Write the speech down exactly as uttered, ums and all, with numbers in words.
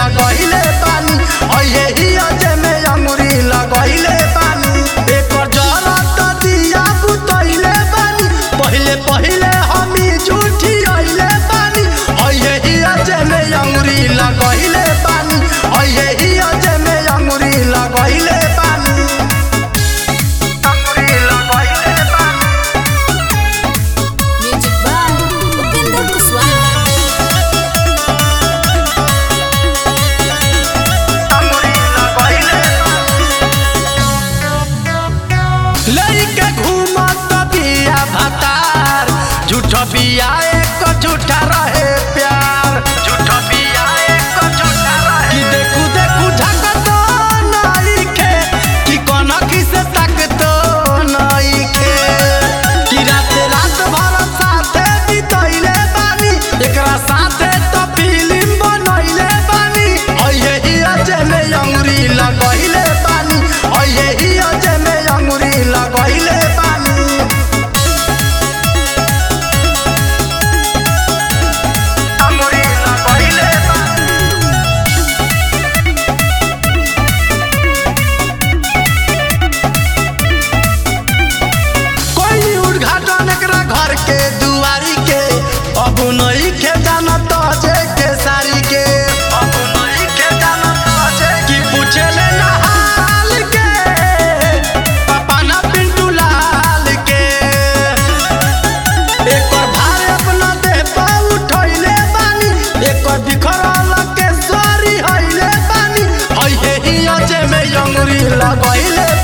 लगइले पानी अये ही अजे में अंगुरी लगइले पानी एकर जरत दिया बुतइले पानी पहिले पहिले हमी झूठी आइले पानी अये ही अजे में अंगुरी लगइले पानी अये ही अजे में अंगुरी लगइले पानी अंगुरी लगइले पानी Music by Upinder Kuswaha. लइके घूमत बिया भतार झूठ बिया एक झूठा रहे प्यार झूठ बिया एक झूठा रहे कि देखू देखू ढकतो नइखे कि कोन किसे तकतो नइखे कि रात रात भर साथे बितइले बानी एकरा साथे तो फिल्म बनइले बानी अये ही अजे में अंगुरी लगइले पानी अये ही अजे में अंगुरी लगइले पानी अंगुरी लगइले पानी कोई उद्घाटन एकरा घर के दुआरी के अब नहीं के जानत जे के सारी के अब नहीं के जानत जे कि पूछले ना हाल के पापा ना पिंटू लाल के एकर भार अपना देह पर उठइले बानी एकर बिखरल के सरी हइले बानी अये ही अजे में अंगुरी लगइले